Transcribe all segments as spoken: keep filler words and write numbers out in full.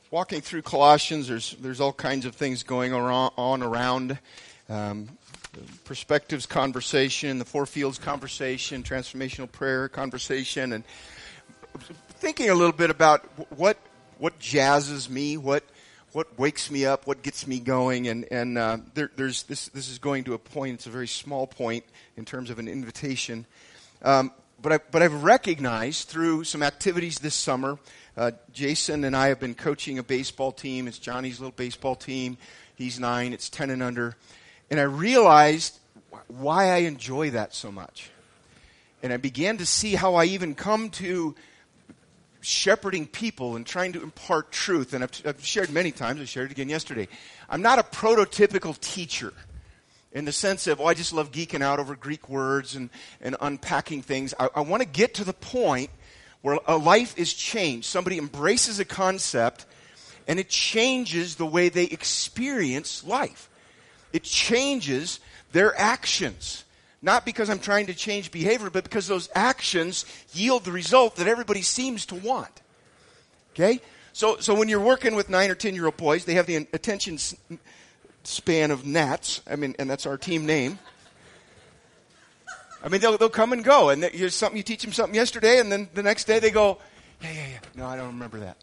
walking through Colossians, there's there's all kinds of things going around, on around. Um, perspectives conversation, the Four Fields conversation, transformational prayer conversation, and thinking a little bit about what what jazzes me, what what wakes me up, what gets me going, and and uh, there, there's this this is going to a point. It's a very small point in terms of an invitation, um, but I but I've recognized through some activities this summer. Uh, Jason and I have been coaching a baseball team. It's Johnny's little baseball team. He's nine. It's ten and under. And I realized why I enjoy that so much. And I began to see how I even come to shepherding people and trying to impart truth. And I've, I've shared many times. I shared it again yesterday. I'm not a prototypical teacher in the sense of, oh, I just love geeking out over Greek words and, and unpacking things. I, I want to get to the point where a life is changed. Somebody embraces a concept, and it changes the way they experience life. It changes their actions. Not because I'm trying to change behavior, but because those actions yield the result that everybody seems to want. Okay? So so when you're working with nine or ten-year-old boys, they have the attention span of gnats. I mean, and that's our team name. I mean, they'll they'll come and go, and here's something you teach them something yesterday, and then the next day they go, yeah, yeah, yeah. No, I don't remember that.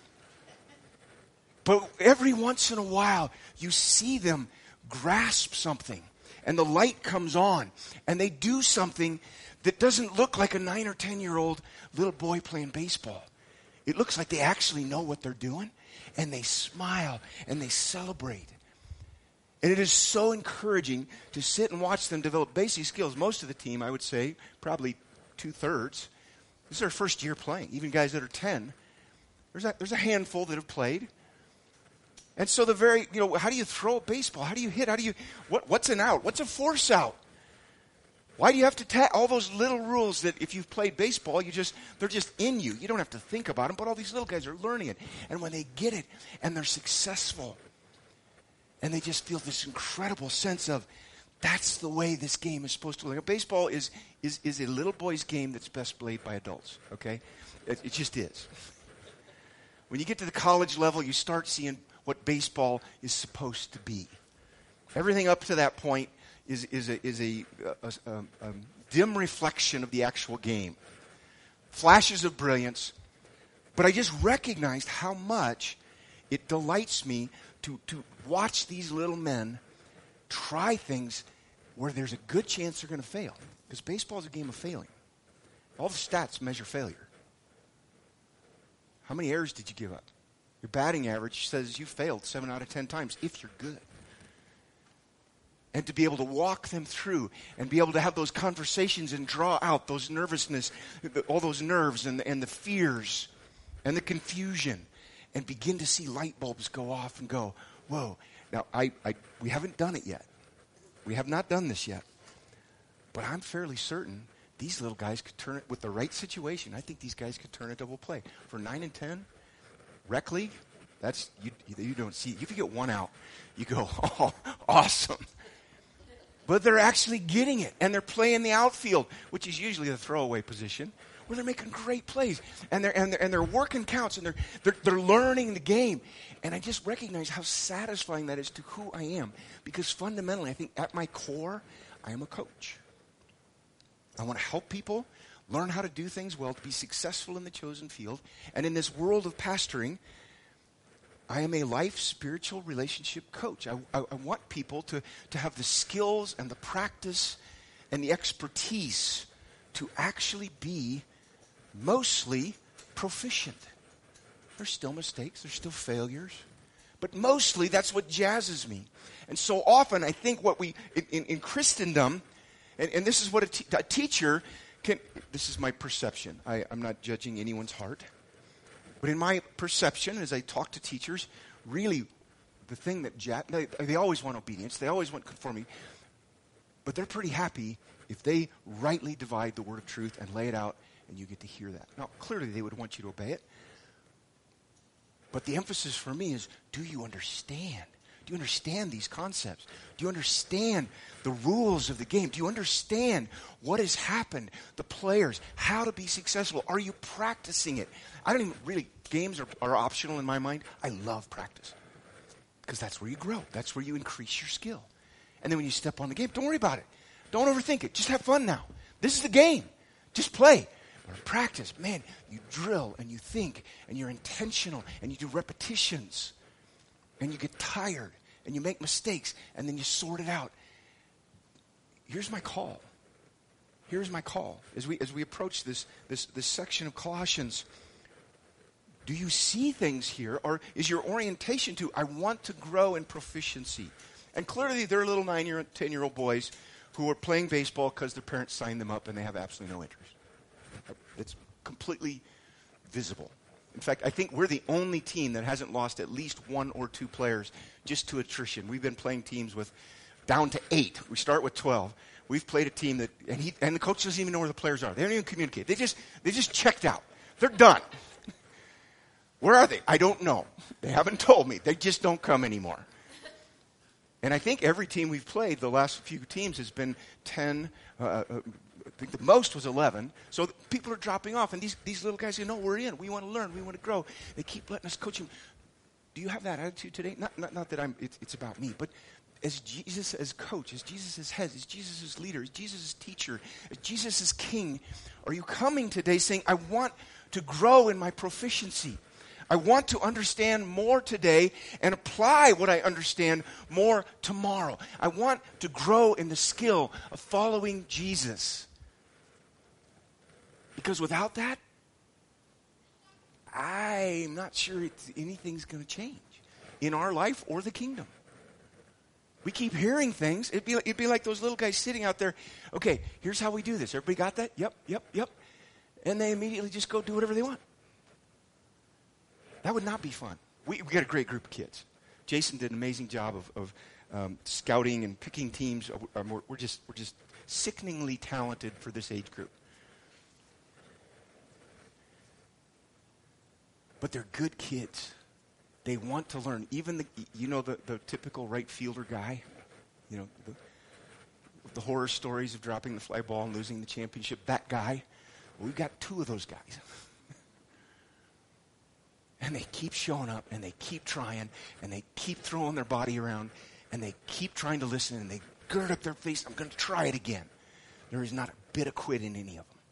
But every once in a while, you see them grasp something, and the light comes on, and they do something that doesn't look like a nine or ten-year-old little boy playing baseball. It looks like they actually know what they're doing, and they smile, and they celebrate. And it is so encouraging to sit and watch them develop basic skills. Most of the team, I would say, probably two-thirds, this is their first year playing. Even guys that are ten, there's a, there's a handful that have played. And so the very, you know, how do you throw a baseball? How do you hit? How do you, what, what's an out? What's a force out? Why do you have to ta- all those little rules that if you've played baseball, you just, they're just in you. You don't have to think about them, but all these little guys are learning it. And when they get it and they're successful, and they just feel this incredible sense of, that's the way this game is supposed to look. Baseball is is is a little boy's game that's best played by adults, okay? It, it just is. When you get to the college level, you start seeing what baseball is supposed to be. Everything up to that point is is a, is a, a, a, a dim reflection of the actual game. Flashes of brilliance. But I just recognized how much it delights me to, to watch these little men try things where there's a good chance they're going to fail. Because baseball is a game of failing. All the stats measure failure. How many errors did you give up? Your batting average says you failed seven out of ten times if you're good. And to be able to walk them through and be able to have those conversations and draw out those nervousness, all those nerves and the, and the fears and the confusion, and begin to see light bulbs go off and go, whoa. Now, I, I we haven't done it yet. We have not done this yet. But I'm fairly certain these little guys could turn it with the right situation. I think these guys could turn a double play. For nine and ten, rec league, that's, you, you don't see, if you get one out, you go, oh, awesome. But they're actually getting it, and they're playing the outfield, which is usually the throwaway position, where they're making great plays, and they're and they're, and they're working counts, and they're, they're they're learning the game. And I just recognize how satisfying that is to who I am, because fundamentally, I think at my core, I am a coach. I want to help people learn how to do things well, to be successful in the chosen field, and in this world of pastoring, I am a life spiritual relationship coach. I, I, I want people to, to have the skills and the practice and the expertise to actually be mostly proficient. There's still mistakes. There's still failures. But mostly that's what jazzes me. And so often I think what we, in, in, in Christendom, and, and this is what a, te- a teacher can, this is my perception. I, I'm not judging anyone's heart. But in my perception, as I talk to teachers, really the thing that ja- they, they always want obedience. They always want conformity. But they're pretty happy if they rightly divide the word of truth and lay it out and you get to hear that. Now, clearly they would want you to obey it. But the emphasis for me is, do you understand? Do you understand these concepts? Do you understand the rules of the game? Do you understand what has happened, the players, how to be successful? Are you practicing it? I don't even really, games are, are optional in my mind. I love practice because that's where you grow. That's where you increase your skill. And then when you step on the game, don't worry about it. Don't overthink it. Just have fun now. This is the game. Just play. Or practice. Man, you drill and you think and you're intentional and you do repetitions and you get tired and you make mistakes and then you sort it out. Here's my call. Here's my call. As we as we approach this this this section of Colossians, do you see things here, or is your orientation to, I want to grow in proficiency? And clearly they're little nine-year, ten-year-old boys who are playing baseball because their parents signed them up and they have absolutely no interest. It's completely visible. In fact, I think we're the only team that hasn't lost at least one or two players just to attrition. We've been playing teams with down to eight. We start with twelve. We've played a team that, and, he, and the coach doesn't even know where the players are. They don't even communicate. They just, they just checked out. They're done. Where are they? I don't know. They haven't told me. They just don't come anymore. And I think every team we've played, the last few teams, has been ten. Uh, uh, I think the most was eleven. So people are dropping off. And these, these little guys say, no, we're in. We want to learn. We want to grow. They keep letting us coach them. Do you have that attitude today? Not, not, not that I'm. It's, it's about me. But as Jesus as coach, as Jesus as head, as Jesus as leader, as Jesus as teacher, as Jesus as king, are you coming today saying, I want to grow in my proficiency? I want to understand more today and apply what I understand more tomorrow. I want to grow in the skill of following Jesus. Because without that, I'm not sure it's, anything's going to change in our life or the kingdom. We keep hearing things. It'd be, it'd be like those little guys sitting out there. Okay, here's how we do this. Everybody got that? Yep, yep, yep. And they immediately just go do whatever they want. That would not be fun. We, we got a great group of kids. Jason did an amazing job of, of um, scouting and picking teams. Um, we're, we're just we're just sickeningly talented for this age group. But they're good kids. They want to learn. Even the you know the, the typical right fielder guy, you know the, the horror stories of dropping the fly ball and losing the championship. That guy. Well, we've got two of those guys. And they keep showing up, and they keep trying, and they keep throwing their body around, and they keep trying to listen, and they gird up their face. I'm going to try it again. There is not a bit of quit in any of them.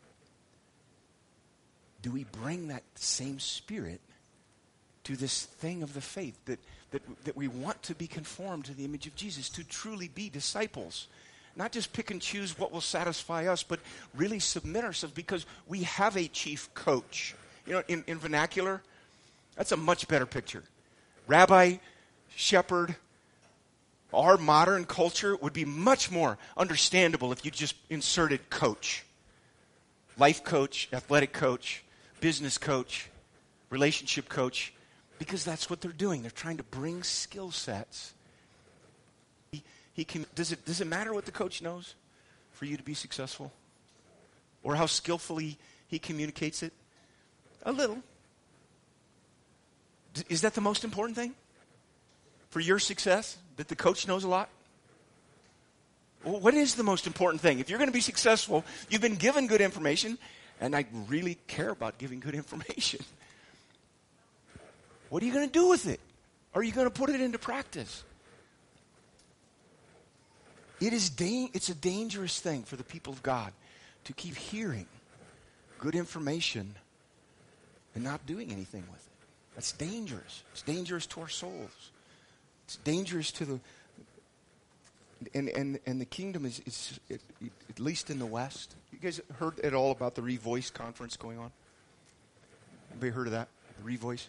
Do we bring that same spirit to this thing of the faith, that, that, that we want to be conformed to the image of Jesus, to truly be disciples? Not just pick and choose what will satisfy us, but really submit ourselves because we have a chief coach. You know, in, in vernacular, that's a much better picture. Rabbi, shepherd, our modern culture would be much more understandable if you just inserted coach. Life coach, athletic coach, business coach, relationship coach, because that's what they're doing. They're trying to bring skill sets. He, he can, does it, does it matter what the coach knows for you to be successful? Or how skillfully he communicates it? A little. Is that the most important thing for your success, that the coach knows a lot? Well, what is the most important thing? If you're going to be successful, you've been given good information, and I really care about giving good information. What are you going to do with it? Are you going to put it into practice? It is da- it's a dangerous thing for the people of God to keep hearing good information and not doing anything with it. That's dangerous. It's dangerous to our souls. It's dangerous to the and and and the kingdom is, is it, it, at least in the West. You guys heard at all about the Revoice conference going on? Anybody heard of that? The Revoice.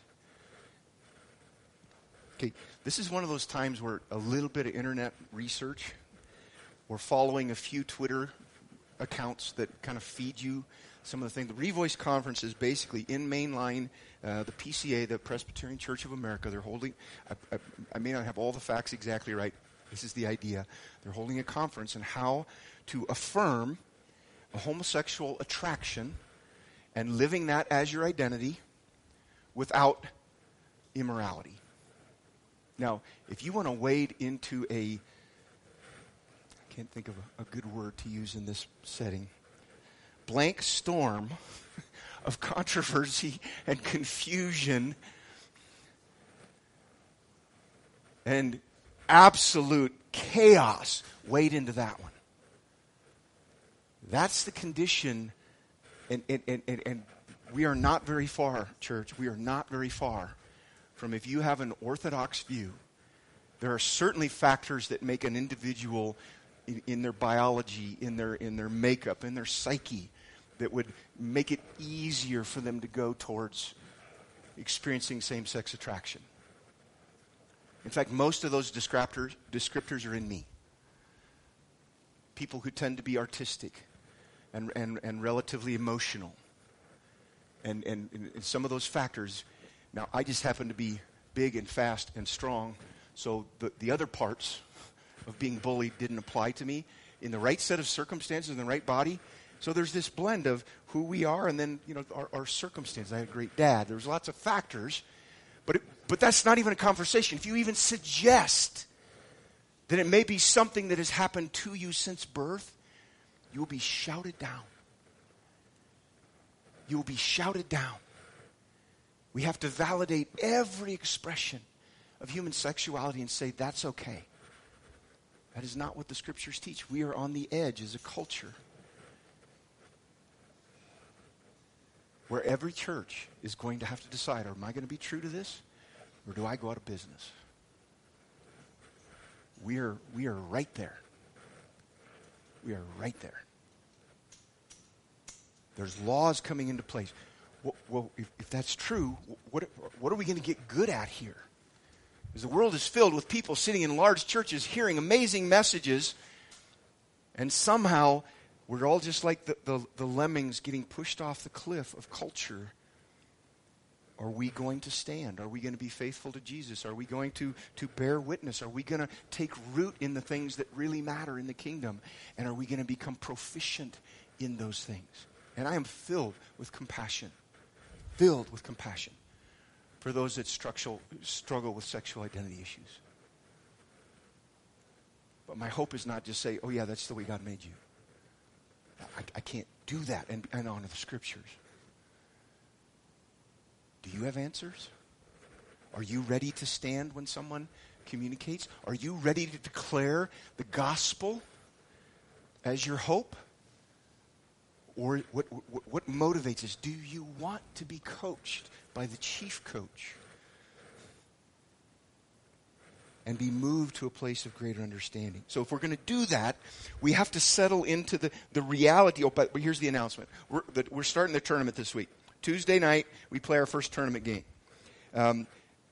Okay, this is one of those times where a little bit of internet research, or following a few Twitter accounts that kind of feed you some of the things. The Revoice conference is basically in mainline. Uh, the P C A, the Presbyterian Church of America, they're holding, I, I, I may not have all the facts exactly right. This is the idea. They're holding a conference on how to affirm a homosexual attraction and living that as your identity without immorality. Now, if you want to wade into a, I can't think of a, a good word to use in this setting, blank storm of controversy and confusion and absolute chaos, wade into that one. That's the condition, and, and, and, and we are not very far, church. We are not very far from, if you have an orthodox view, there are certainly factors that make an individual in, in their biology, in their in their makeup, in their psyche, that would make it easier for them to go towards experiencing same-sex attraction. In fact, most of those descriptors, descriptors are in me. People who tend to be artistic and, and, and relatively emotional. And, and, and some of those factors, now I just happen to be big and fast and strong, so the, the other parts of being bullied didn't apply to me in the right set of circumstances, in the right body. So there's this blend of who we are and then, you know, our, our circumstances. I had a great dad. There's lots of factors, but it, but that's not even a conversation. If you even suggest that it may be something that has happened to you since birth, you will be shouted down. You will be shouted down. We have to validate every expression of human sexuality and say, that's okay. That is not what the scriptures teach. We are on the edge as a culture where every church is going to have to decide, am I going to be true to this, or do I go out of business? We are, we are right there. We are right there. There's laws coming into place. Well, well if, if that's true, what, what are we going to get good at here? Because the world is filled with people sitting in large churches hearing amazing messages, and somehow we're all just like the, the, the lemmings getting pushed off the cliff of culture. Are we going to stand? Are we going to be faithful to Jesus? Are we going to, to bear witness? Are we going to take root in the things that really matter in the kingdom? And are we going to become proficient in those things? And I am filled with compassion. Filled with compassion for those that structural, struggle with sexual identity issues. But my hope is not just say, oh yeah, that's the way God made you. I, I can't do that and, and honor the scriptures. Do you have answers? Are you ready to stand when someone communicates? Are you ready to declare the gospel as your hope? Or what, what, what motivates us? Do you want to be coached by the chief coach and be moved to a place of greater understanding? So if we're going to do that, we have to settle into the, the reality. Oh, but here's the announcement. We're, the, we're starting the tournament this week. Tuesday night, we play our first tournament game. Um,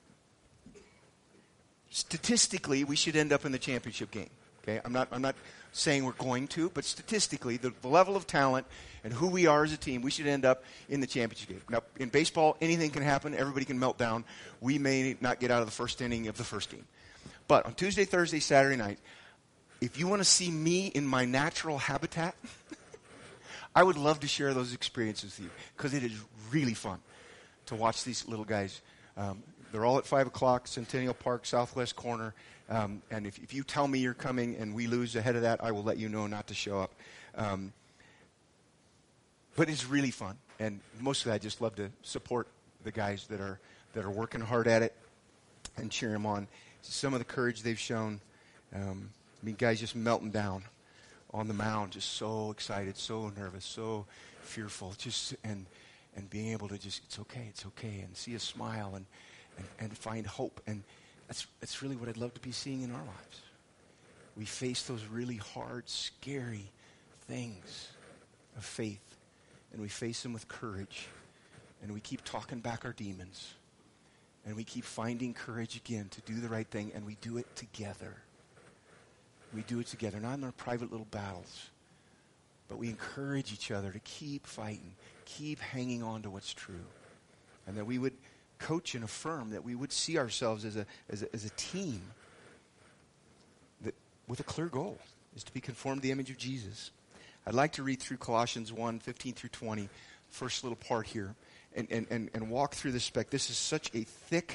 statistically, we should end up in the championship game. Okay, I'm not. I'm not saying we're going to, but statistically, the, the level of talent and who we are as a team, we should end up in the championship game. Now, in baseball, anything can happen. Everybody can melt down. We may not get out of the first inning of the first game. But on Tuesday, Thursday, Saturday night, if you want to see me in my natural habitat, I would love to share those experiences with you, because it is really fun to watch these little guys. Um, they're all at five o'clock, Centennial Park, southwest corner. Um, and if, if you tell me you're coming and we lose ahead of that, I will let you know not to show up. Um, but it's really fun. And mostly I just love to support the guys that are that are working hard at it and cheer them on. Some of the courage they've shown. Um, I mean, guys just melting down on the mound, just so excited, so nervous, so fearful, just and and being able to just, it's okay, it's okay, and see a smile and and, and find hope. And that's that's really what I'd love to be seeing in our lives. We face those really hard, scary things of faith, and we face them with courage, and we keep talking back our demons, and we keep finding courage again to do the right thing, and we do it together. We do it together, not in our private little battles, but we encourage each other to keep fighting, keep hanging on to what's true, and that we would coach and affirm, that we would see ourselves as a as a, as a team that with a clear goal is to be conformed to the image of Jesus. I'd like to read through Colossians one, fifteen through twenty, first little part here, and, and, and, and walk through this spec. This is such a thick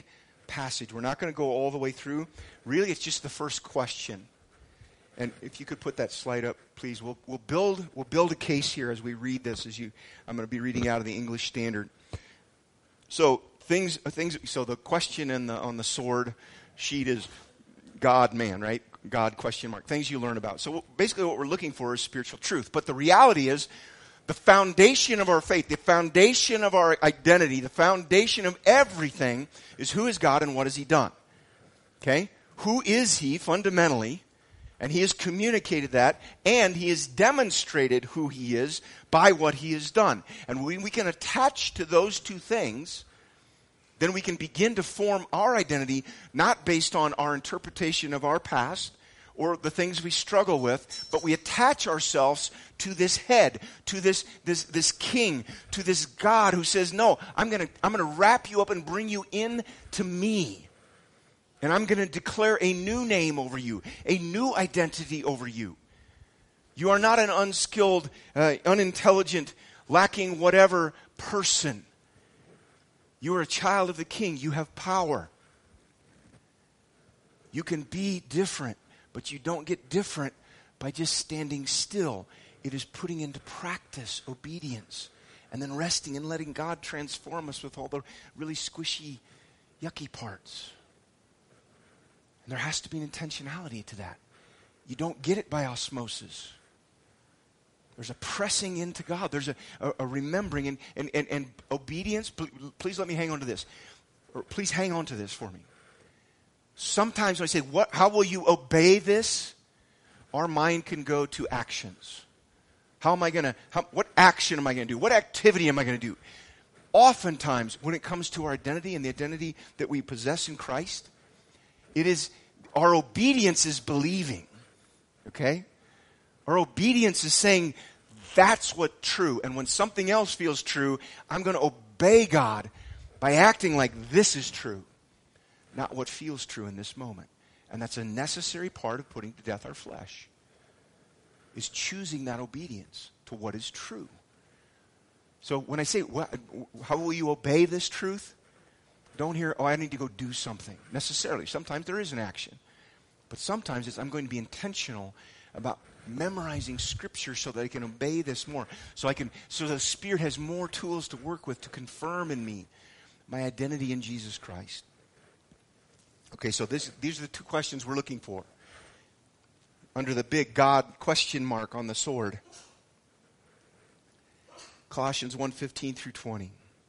passage. We're not going to go all the way through. Really, it's just the first question. And if you could put that slide up, please. We'll, we'll build we'll build a case here as we read this. As you, I'm going to be reading out of the English Standard. So things things. So the question in the on the sword sheet is God, man, right? God question mark. Things you learn about. So basically, what we're looking for is spiritual truth. But the reality is, the foundation of our faith, the foundation of our identity, the foundation of everything is who is God and what has He done. Okay? Who is He fundamentally? And He has communicated that, and He has demonstrated who He is by what He has done. And when we can attach to those two things, then we can begin to form our identity not based on our interpretation of our past or the things we struggle with, but we attach ourselves to this head, to this this this king, to this God who says, no, I'm going to I'm going to wrap you up and bring you in to me. And I'm going to declare a new name over you, a new identity over you. You are not an unskilled, uh, unintelligent, lacking whatever person. You are a child of the King. You have power. You can be different, but you don't get different by just standing still. It is putting into practice obedience and then resting and letting God transform us with all the really squishy, yucky parts. And there has to be an intentionality to that. You don't get it by osmosis. There's a pressing into God. There's a, a, a remembering and, and, and, and obedience. Please let me hang on to this. Or please hang on to this for me. Sometimes when I say, "What? How will you obey this?" our mind can go to actions. How am I going to, what action am I going to do? What activity am I going to do? Oftentimes, when it comes to our identity and the identity that we possess in Christ, it is, our obedience is believing, okay? Our obedience is saying, that's what's true. And when something else feels true, I'm going to obey God by acting like this is true, not what feels true in this moment. And that's a necessary part of putting to death our flesh, is choosing that obedience to what is true. So when I say, what, how will you obey this truth? Don't hear, oh, I need to go do something, necessarily. Sometimes there is an action. But sometimes it's, I'm going to be intentional about memorizing Scripture so that I can obey this more. So I can, so the Spirit has more tools to work with to confirm in me my identity in Jesus Christ. Okay, so this, these are the two questions we're looking for under the big God question mark on the sword. Colossians one fifteen through twenty.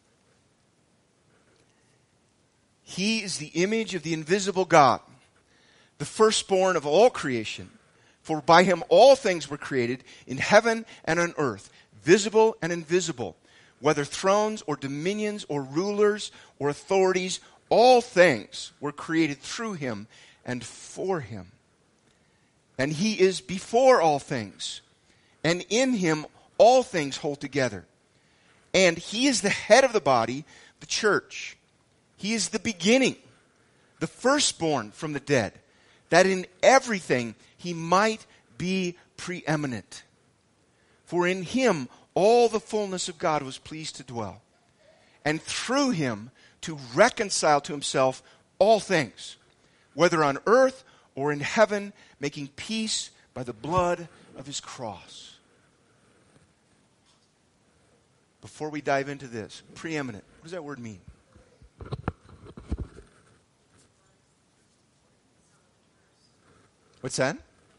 He is the image of the invisible God, the firstborn of all creation. For by Him all things were created in heaven and on earth, visible and invisible, whether thrones or dominions or rulers or authorities, all things were created through Him and for Him. And He is before all things, and in Him all things hold together. And He is the head of the body, the church. He is the beginning, the firstborn from the dead, that in everything He might be preeminent. For in Him all the fullness of God was pleased to dwell, and through Him to reconcile to Himself all things, whether on earth or in heaven, making peace by the blood of His cross. Before we dive into this, preeminent, what does that word mean? What's that?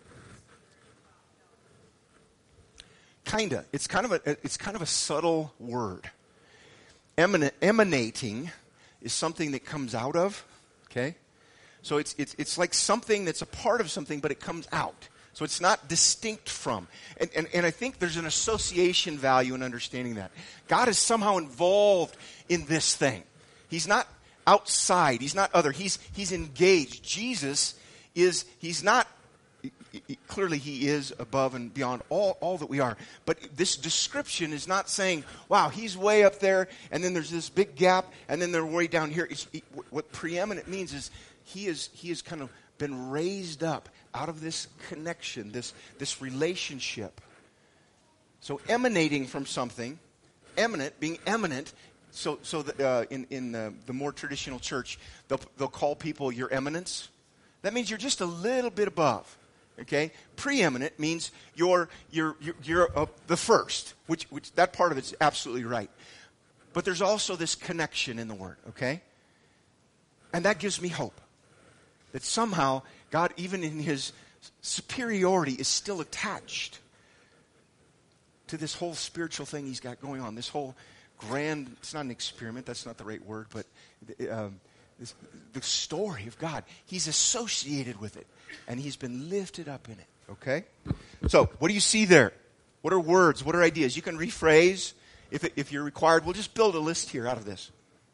Kinda. It's kind of a it's kind of a subtle word. Emin- emanating is something that comes out of. Okay, so it's it's it's like something that's a part of something, but it comes out. So it's not distinct from. And, and, and I think there's an association value in understanding that. God is somehow involved in this thing. He's not outside. He's not other. He's he's engaged. Jesus is, he's not, clearly He is above and beyond all, all that we are. But this description is not saying, wow, He's way up there, and then there's this big gap, and then they're way down here. It's, it, what preeminent means is He is he has kind of been raised up out of this connection, this, this relationship. So emanating from something, eminent, being eminent, So, so the, uh, in in the, the more traditional church, they'll they'll call people your eminence. That means you're just a little bit above. Okay, preeminent means you're you're you're, you're uh, the first, which which that part of it's absolutely right. But there's also this connection in the word. Okay, and that gives me hope that somehow God, even in His superiority, is still attached to this whole spiritual thing He's got going on. This whole grand, it's not an experiment, that's not the right word, but um, this, the story of God. He's associated with it, and He's been lifted up in it, okay? So, what do you see there? What are words? What are ideas? You can rephrase if, it, if you're required. We'll just build a list here out of this.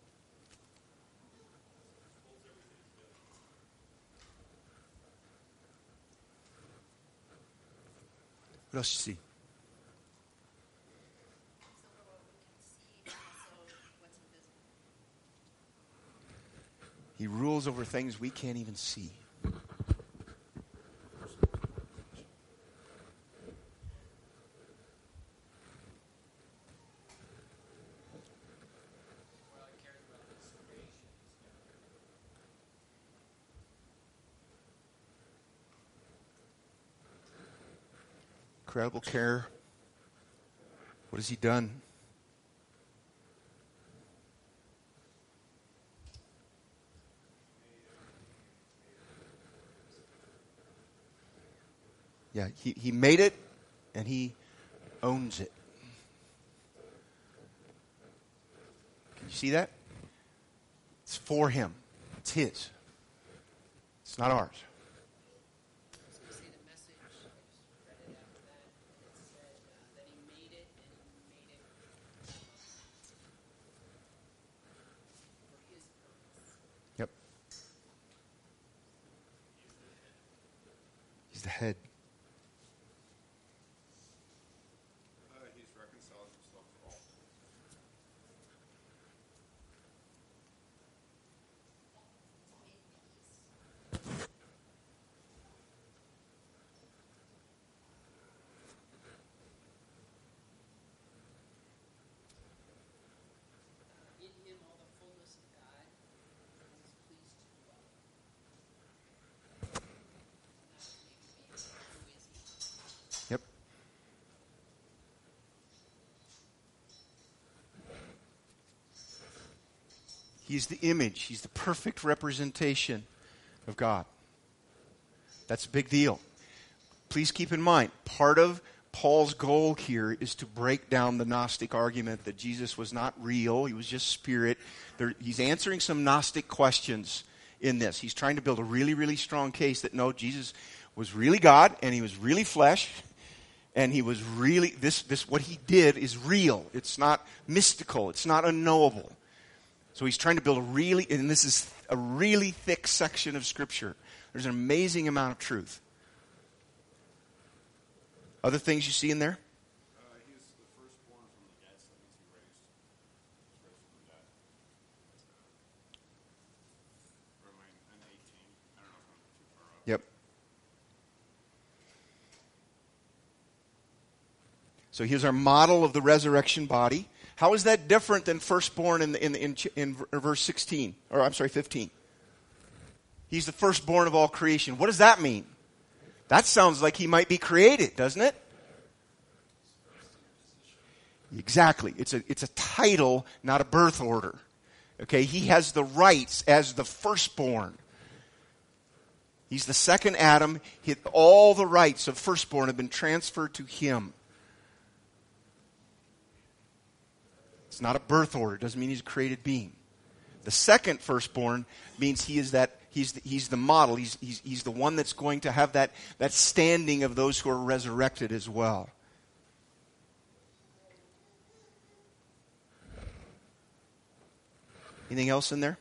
What else do you see? He rules over things we can't even see. Incredible care. What has He done? Yeah, he, he made it, and He owns it. Can you see that? It's for Him. It's His. It's not ours. So you see the message, I just read it after that, it said uh, that He made it, and He made it uh, for His purpose. Yep. He's the head. In Him all the fullness of God is pleased to dwell. Now, maybe who is He? Yep. He's the image. He's the perfect representation of God. That's a big deal. Please keep in mind, part of Paul's goal here is to break down the Gnostic argument that Jesus was not real. He was just spirit. There, he's answering some Gnostic questions in this. He's trying to build a really, really strong case that no, Jesus was really God and He was really flesh. And He was really, this, this, what He did is real. It's not mystical. It's not unknowable. So he's trying to build a really, and this is a really thick section of Scripture. There's an amazing amount of truth. Other things you see in there? Uh, he's the firstborn from the dead, so that means he raised, he was raised from the dead. Or am I in eighteen? I don't know if I'm too far up. Yep. So here's our model of the resurrection body. How is that different than firstborn in, the, in, in, in verse sixteen? Or I'm sorry, fifteen. He's the firstborn of all creation. What does that mean? That sounds like He might be created, doesn't it? Exactly. It's a, it's a title, not a birth order. Okay, He has the rights as the firstborn. He's the second Adam. He, all the rights of firstborn have been transferred to Him. It's not a birth order. It doesn't mean He's a created being. The second firstborn means he is that he's the, he's the model. He's, he's, he's the one that's going to have that, that standing of those who are resurrected as well. Anything else in there?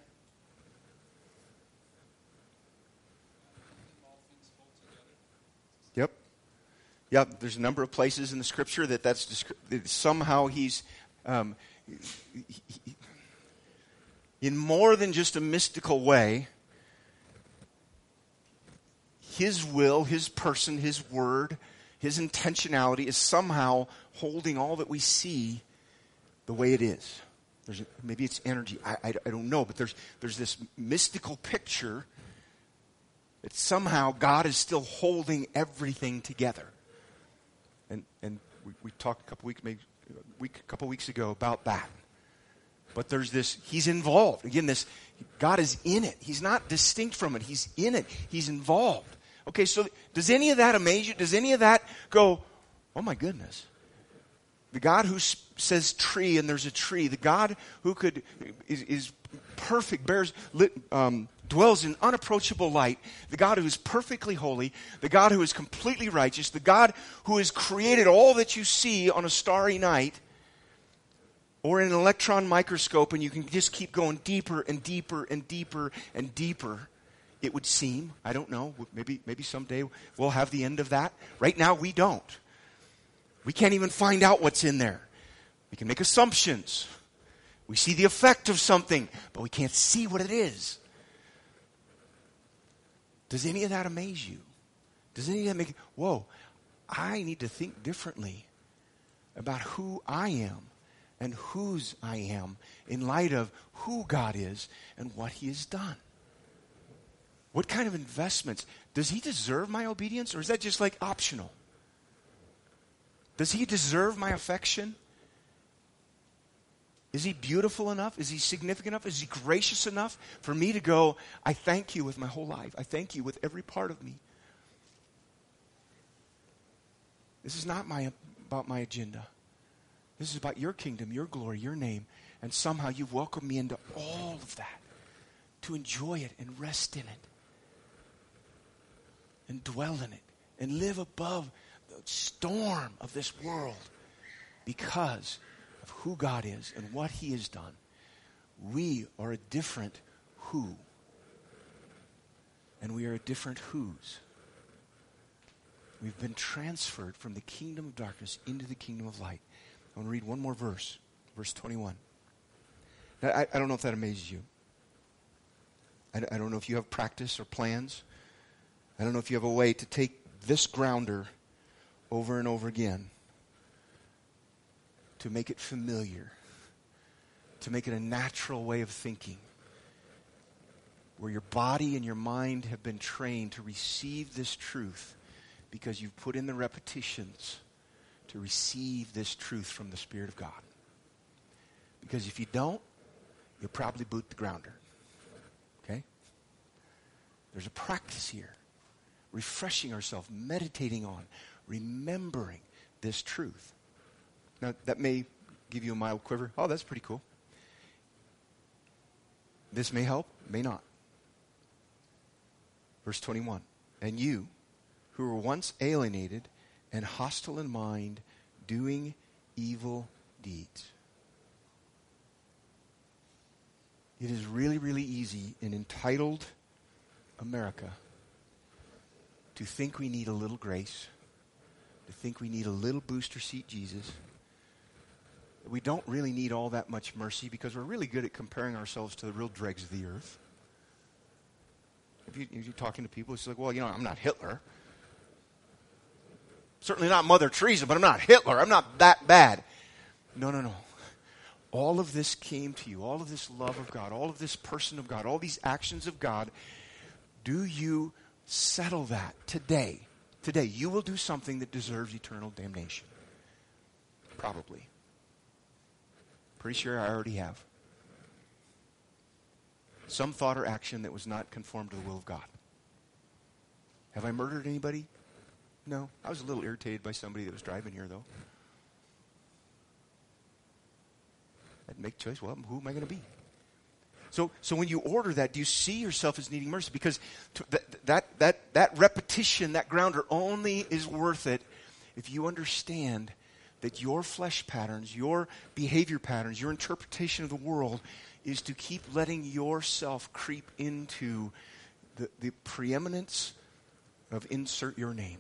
Yep. Yep. There's a number of places in the Scripture that that's descri- that somehow He's um, he, he, in more than just a mystical way. His will, His person, His word, His intentionality is somehow holding all that we see the way it is. There's a, maybe it's energy. I, I, I don't know. But there's, there's this mystical picture that somehow God is still holding everything together. And, and we, we talked a couple weeks, maybe a week, a couple weeks ago about that. But there's this, he's involved. Again, this, God is in it. He's not distinct from it. He's in it. He's involved. Okay, so does any of that amaze you? Does any of that go, oh my goodness. The God who s- says tree and there's a tree. The God who could, is, is perfect, bears, lit, um, dwells in unapproachable light. The God who is perfectly holy. The God who is completely righteous. The God who has created all that you see on a starry night. Or in an electron microscope, and you can just keep going deeper and deeper and deeper and deeper, it would seem. I don't know. Maybe, maybe someday we'll have the end of that. Right now, we don't. We can't even find out what's in there. We can make assumptions. We see the effect of something, but we can't see what it is. Does any of that amaze you? Does any of that make, whoa, I need to think differently about who I am and whose I am in light of who God is and what He has done. What kind of investments? Does He deserve my obedience, or is that just like optional? Does He deserve my affection? Is He beautiful enough? Is He significant enough? Is He gracious enough for me to go, I thank You with my whole life. I thank You with every part of me. This is not my about my agenda. This is about Your kingdom, Your glory, Your name. And somehow You've welcomed me into all of that to enjoy it and rest in it and dwell in it and live above the storm of this world because of who God is and what He has done. We are a different who. And we are a different whose. We've been transferred from the kingdom of darkness into the kingdom of light. I want to read one more verse, verse twenty-one. Now, I, I don't know if that amazes you. I, I don't know if you have practice or plans. I don't know if you have a way to take this grounder over and over again to make it familiar, to make it a natural way of thinking, where your body and your mind have been trained to receive this truth because you've put in the repetitions to receive this truth from the Spirit of God. Because if you don't, you'll probably boot the grounder. Okay? There's a practice here. Refreshing ourselves, meditating on, remembering this truth. Now, that may give you a mild quiver. Oh, that's pretty cool. This may help, may not. Verse twenty-one. And you, who were once alienated and hostile in mind, doing evil deeds. It is really, really easy in entitled America to think we need a little grace, to think we need a little booster seat Jesus. We don't really need all that much mercy because we're really good at comparing ourselves to the real dregs of the earth. If, you, if you're talking to people, it's like, well, you know, I'm not Hitler. Certainly not Mother Teresa, but I'm not Hitler. I'm not that bad. No, no, no. All of this came to you. All of this love of God. All of this person of God. All these actions of God. Do you settle that today? Today, you will do something that deserves eternal damnation. Probably. Pretty sure I already have. Some thought or action that was not conformed to the will of God. Have I murdered anybody? No. I was a little irritated by somebody that was driving here, though. I'd make a choice. Well, who am I going to be? So, so when you order that, do you see yourself as needing mercy? Because to, that, that, that, that repetition, that grounder only is worth it if you understand that your flesh patterns, your behavior patterns, your interpretation of the world is to keep letting yourself creep into the, the preeminence of insert your name.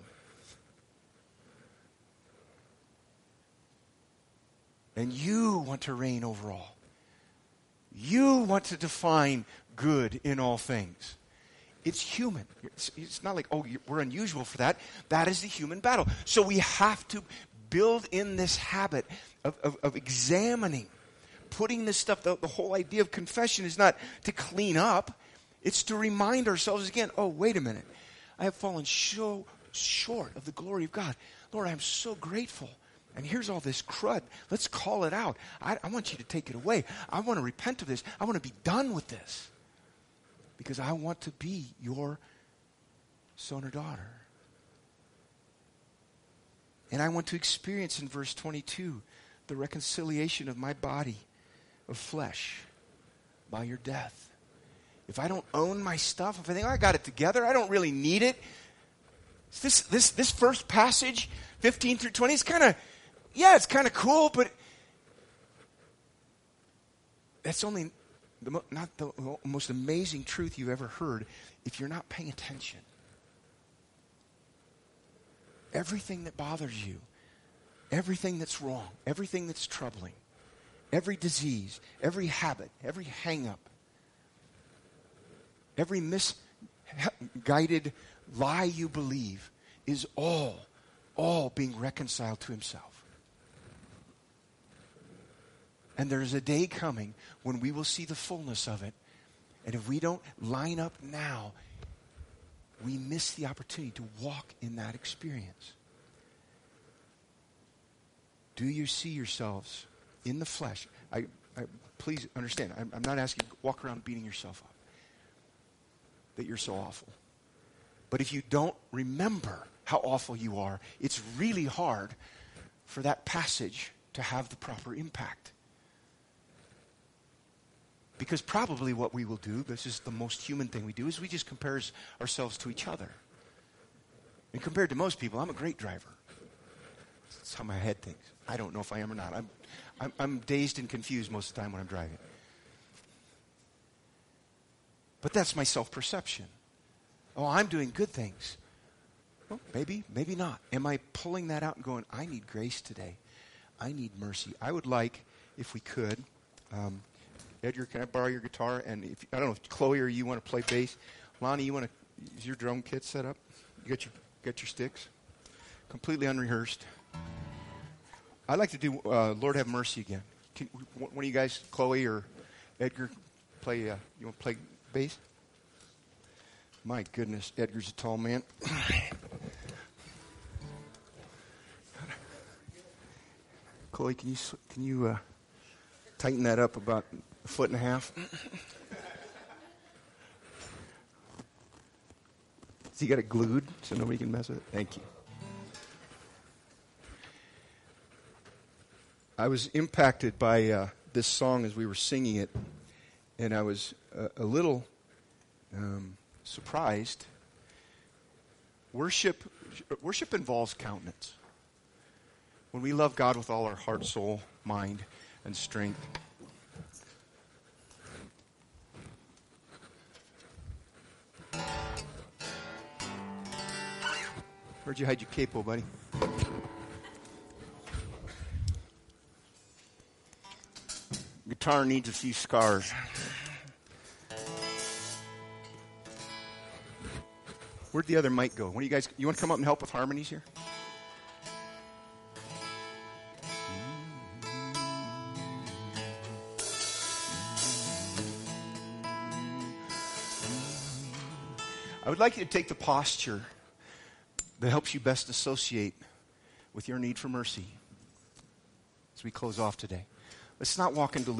And you want to reign over all. You want to define good in all things. It's human. It's, it's not like, oh, we're unusual for that. That is the human battle. So we have to build in this habit of, of, of examining putting this stuff, the, the whole idea of confession is not to clean up. It's to remind ourselves again, oh, wait a minute. I have fallen so short of the glory of God. Lord, I'm so grateful. And here's all this crud. Let's call it out. I, I want you to take it away. I want to repent of this. I want to be done with this. Because I want to be your son or daughter. And I want to experience in verse twenty-two the reconciliation of my body of flesh by your death. If I don't own my stuff, if I think, oh, I got it together, I don't really need it. This this this first passage, fifteen through twenty, is kind of, yeah, it's kind of cool, but that's only the mo- not the most amazing truth you've ever heard if you're not paying attention. Everything that bothers you, everything that's wrong, everything that's troubling, every disease, every habit, every hang-up, every misguided lie you believe is all, all being reconciled to himself. And there's a day coming when we will see the fullness of it. And if we don't line up now, we miss the opportunity to walk in that experience. Do you see yourselves in the flesh? I, I please understand, I'm, I'm not asking you to walk around beating yourself up, that you're so awful. But if you don't remember how awful you are, it's really hard for that passage to have the proper impact. Because probably what we will do, this is the most human thing we do, is we just compare ourselves to each other. And compared to most people, I'm a great driver. That's how my head thinks. I don't know if I am or not. I'm, I'm, I'm dazed and confused most of the time when I'm driving. But that's my self-perception. Oh, I'm doing good things. Well, maybe, maybe not. Am I pulling that out and going, I need grace today. I need mercy. I would like, if we could, um, Edgar, can I borrow your guitar? And if I don't know if Chloe or you want to play bass. Lonnie, you want to, is your drum kit set up? You got your, got your sticks? Completely unrehearsed. I'd like to do uh, Lord Have Mercy again. Can one of you guys, Chloe or Edgar, play, uh, you want to play bass? My goodness, Edgar's a tall man. Chloe, can you can you uh, tighten that up about a foot and a half? Has he got it glued so nobody can mess with it? Thank you. I was impacted by uh, this song as we were singing it, and I was uh, a little um, surprised. Worship, worship involves countenance. When we love God with all our heart, soul, mind, and strength. Where'd you hide your capo, buddy? Guitar needs a few scars. Where'd the other mic go? One of you guys, you want to come up and help with harmonies here? I would like you to take the posture that helps you best associate with your need for mercy as we close off today. Let's not walk into